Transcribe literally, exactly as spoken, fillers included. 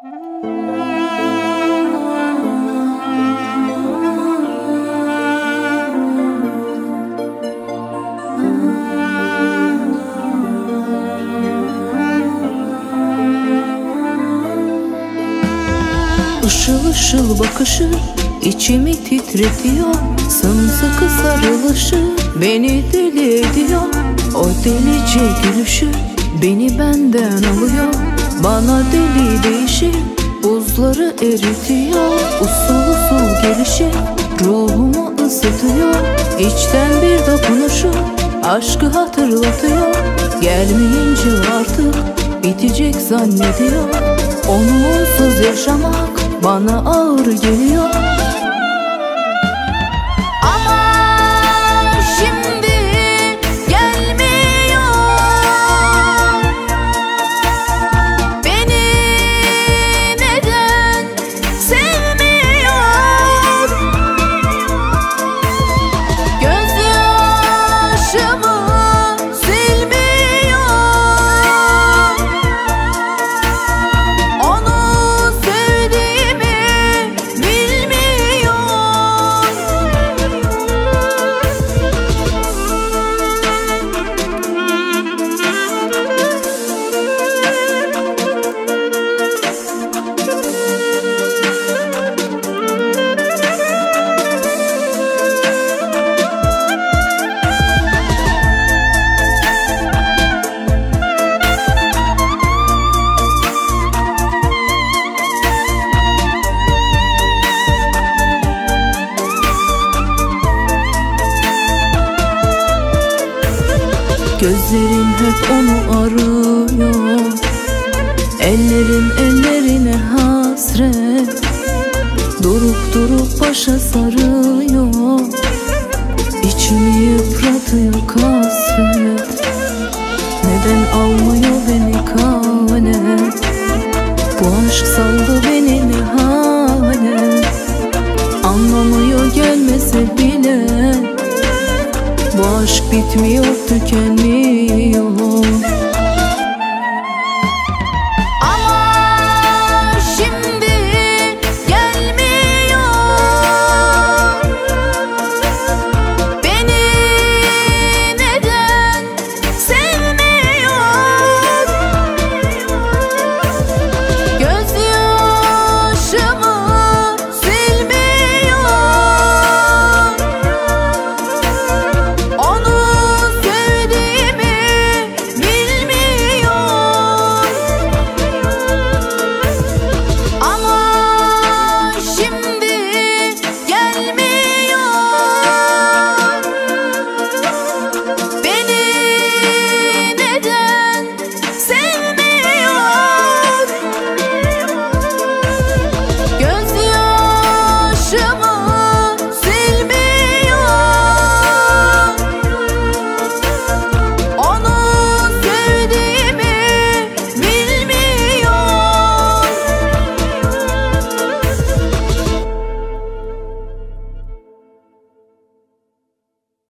Işıl ışıl bakışı içimi titretiyor, sımsıkı sarılışı beni deli ediyor. O delice gülüşü beni benden alıyor, bana deli değişi buzları eritiyor. Usul usul gelişi ruhumu ısıtıyor, içten bir dokunuşu aşkı hatırlatıyor. Gelmeyince artık bitecek zannediyor, onsuz yaşamak bana ağır geliyor. Ama şimdi gelmiyor, beni neden sevmiyor? Gözyaşımı silmiyor, onu sevdiğimi bilmiyor. Gözlerim hep onu arıyor, ellerim ellerine hasret, durup durup başa sarıyor, içimi yıpratıyor kasvet. Neden almıyor beni kale, bu aşk saldı beni ne hale? Anlamıyor gelmese bile, bu aşk bitmiyor, tükenmiyor.